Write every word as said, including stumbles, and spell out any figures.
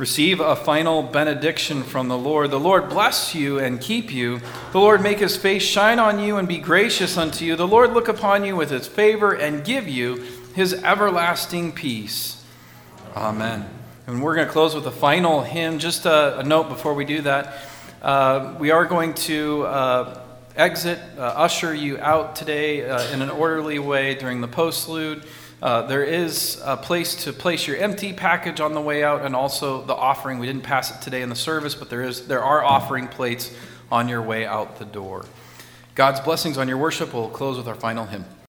Receive a final benediction from the Lord. The Lord bless you and keep you. The Lord make his face shine on you and be gracious unto you. The Lord look upon you with his favor and give you his everlasting peace. Amen. And we're going to close with a final hymn. Just a, a note before we do that. Uh, we are going to uh, exit, uh, usher you out today uh, in an orderly way during the postlude. Uh, there is a place to place your empty package on the way out, and also the offering. We didn't pass it today in the service, but there is there are offering plates on your way out the door. God's blessings on your worship. We'll close with our final hymn.